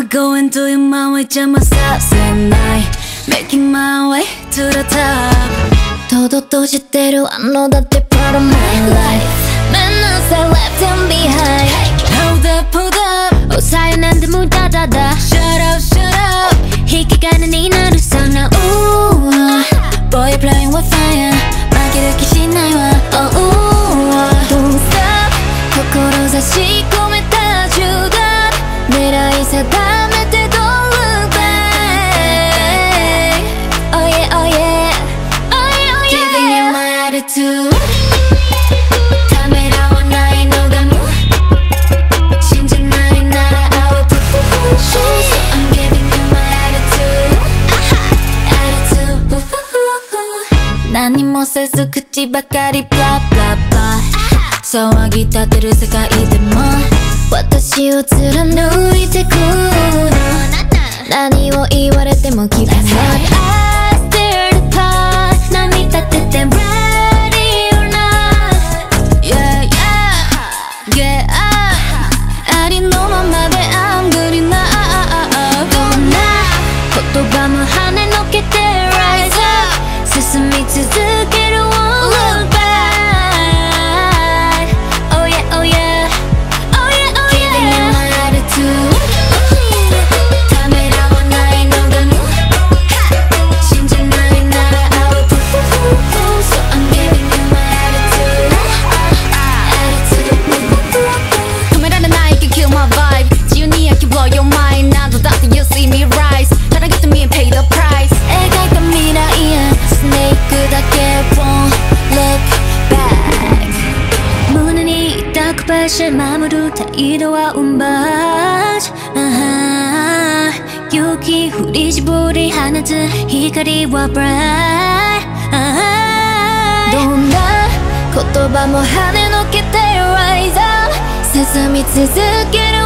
going to your mind with just myself at night, making my way to the top. 堂々としてる I know that they're part of my life. Manners I left them behind. Hold up, hold up. 抑えなんで無駄だだ Shut up, shut up. 引き金になるさな Ooh, boy, you're playing with fire. 負ける気しないわ Oh, don't stop. 志込めた銃弾狙い定めて Don't look back. Oh yeah, oh yeah, oh yeah, oh yeah. Giving you my attitude. ためらわないのがもう信じないなら I will push. So I'm giving you my attitude. Attitude. 何もせず口ばかり blah blah blah. 騒ぎ立てる世界でも私を貫いてくの何を言われても気がない I stare apart 波立てて ready or not Yeah, yeah, get up ありのままで I'm good enough どんな言葉も跳ねのけて rise up 進み続ける Won't look back守る態度は運命雪降り絞り放つ光は bright どんな言葉も跳ねのけて rise up 進み続ける